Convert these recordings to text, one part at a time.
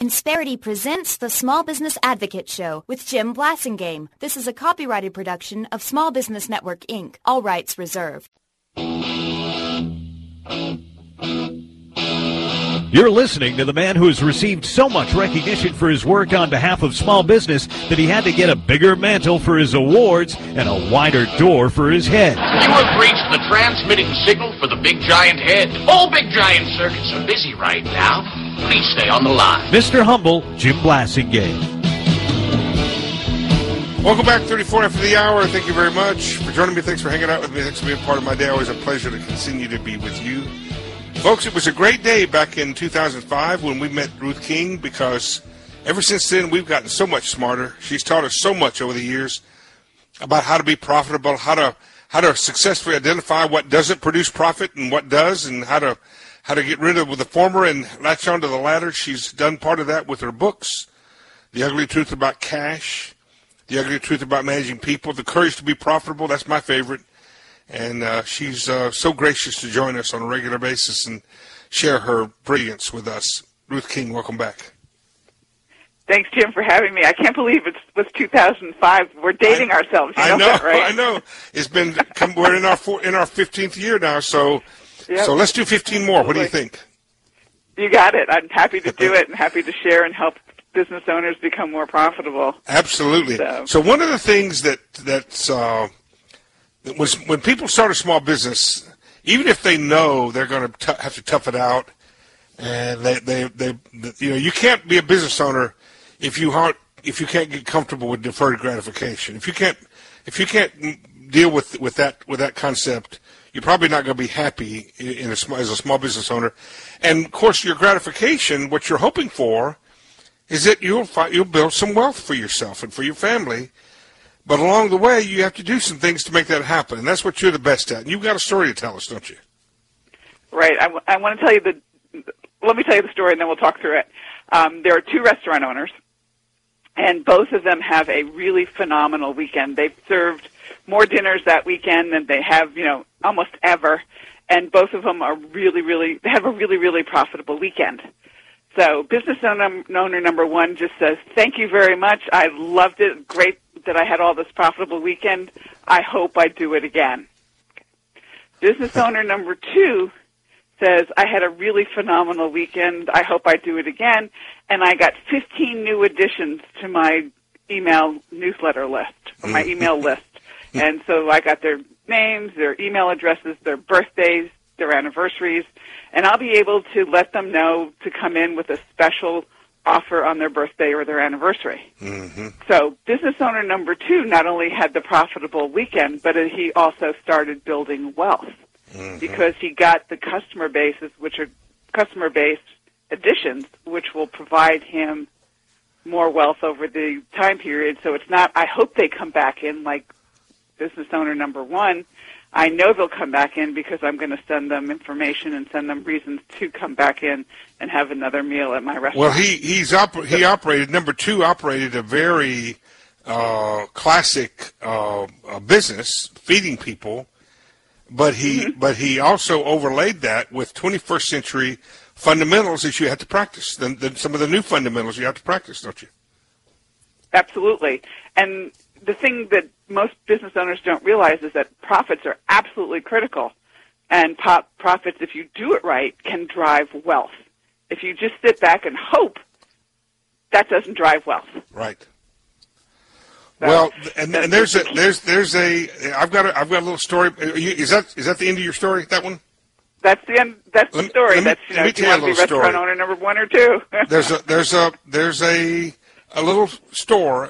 Insperity presents the Small Business Advocate Show with Jim Blasingame. This is a copyrighted production of Small Business Network, Inc. All rights reserved. You're listening to the man who has received so much recognition for his work on behalf of small business that he had to get a bigger mantle for his awards and a wider door for his head. You have reached the transmitting signal for the Big Giant Head. All Big Giant circuits are busy right now. Please stay on the line. Mr. Humble, Jim Blasingame. Welcome back, 34 after the hour. Thank you very much for joining me. Thanks for hanging out with me. Thanks for being part of my day. Always a pleasure to continue to be with you. Folks, it was a great day back in 2005 when we met Ruth King, because ever since then we've gotten so much smarter. She's taught us so much over the years about how to be profitable, how to successfully identify what doesn't produce profit and what does, and how to get rid of the former and latch onto the latter. She's done part of that with her books, The Ugly Truth About Cash, The Ugly Truth About Managing People, The Courage to Be Profitable. That's my favorite. And she's so gracious to join us on a regular basis and share her brilliance with us. Ruth King, welcome back. Thanks, Jim, for having me. I can't believe it was 2005. We're dating ourselves. You know that, right? I know. It's been we're in our 15th year now, so yep. So let's do 15 more. What do you think? You got it. I'm happy to do it and happy to share and help business owners become more profitable. Absolutely. So one of the things that's was when people start a small business, even if they know they're going to have to tough it out, and they you can't be a business owner if you can't get comfortable with deferred gratification. If you can't deal with that concept, you're probably not going to be happy as a small business owner. And of course, your gratification, what you're hoping for, is that you'll build some wealth for yourself and for your family. But along the way, you have to do some things to make that happen, and that's what you're the best at. And you've got a story to tell us, don't you? Right. I want to tell you let me tell you the story, and then we'll talk through it. There are two restaurant owners, and both of them have a really phenomenal weekend. They've served more dinners that weekend than they have, almost ever, and both of them are they have a really, really profitable weekend. So business owner number one just says, "Thank you very much. I loved it. Great that I had all this profitable weekend. I hope I do it again." Business owner number two says, "I had a really phenomenal weekend. I hope I do it again. And I got 15 new additions to my email newsletter list, or my email list. And so I got their names, their email addresses, their birthdays, their anniversaries, and I'll be able to let them know to come in with a special offer on their birthday or their anniversary." Mm-hmm. So business owner number two not only had the profitable weekend, but he also started building wealth, because he got the customer bases, which are customer-based additions, which will provide him more wealth over the time period. So it's not, I hope they come back in like business owner number one. I know they'll come back in because I'm going to send them information and send them reasons to come back in and have another meal at my restaurant. Well, number two operated a very classic business, feeding people, but he also overlaid that with 21st century fundamentals that you have to practice. Some of the new fundamentals you have to practice, don't you? Absolutely. And the thing that most business owners don't realize is that profits are absolutely critical. And profits, if you do it right, can drive wealth. If you just sit back and hope, that doesn't drive wealth. Right. So, well, and there's a I've got a little story. Is that the end of your story? That one? That's the end. That's the story. Let me tell you a little story. Restaurant owner number one or two. there's a little store,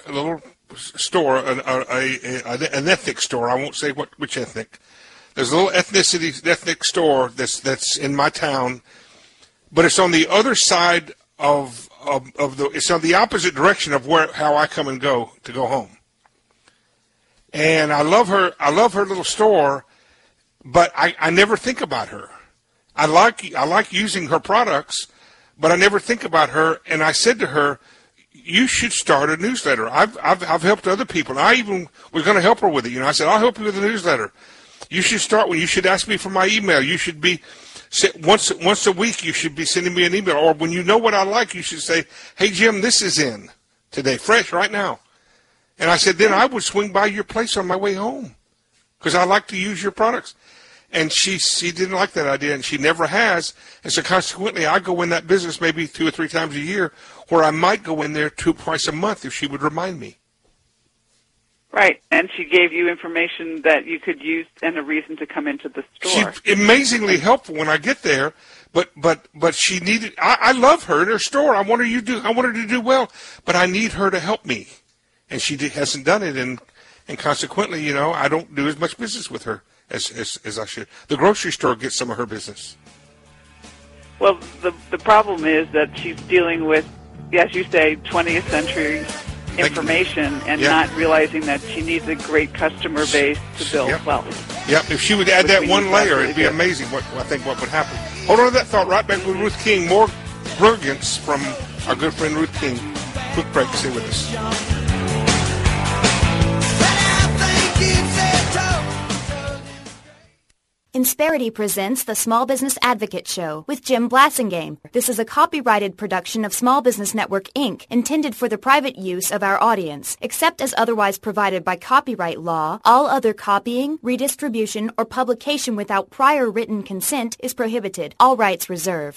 an ethnic store. I won't say which ethnic. There's a little ethnic store that's in my town, but it's on the other side of it's on the opposite direction of how I come and go to go home. And I love her little store, but I never think about her. I like using her products, but I never think about her. And I said to her, "You should start a newsletter." I've helped other people. And I even was going to help her with it. I said, "I'll help you with a newsletter. You should start one. You should ask me for my email. You should be once a week you should be sending me an email. Or when you know what I like, you should say, hey, Jim, this is in today, fresh right now. And I said, then I would swing by your place on my way home because I like to use your products. And she didn't like that idea, and she never has. And so consequently, I go in that business maybe 2 or 3 times a year, where I might go in there twice a month if she would remind me. Right, and she gave you information that you could use and a reason to come into the store. She's amazingly helpful when I get there, but she needed. I love her in her store. I want her to do well, but I need her to help me, and she hasn't done it, and consequently, I don't do as much business with her as I should. The grocery store gets some of her business. Well, the problem is that she's dealing with, as you say, 20th century information and not realizing that she needs a great customer base to build wealth. Yep. If she would add that one layer, it'd be amazing what would happen. Hold on to that thought. Right back with Ruth King. More brilliance from our good friend Ruth King. Quick break. Stay with us. Insperity presents the Small Business Advocate Show with Jim Blasingame. This is a copyrighted production of Small Business Network, Inc., intended for the private use of our audience. Except as otherwise provided by copyright law, all other copying, redistribution, or publication without prior written consent is prohibited. All rights reserved.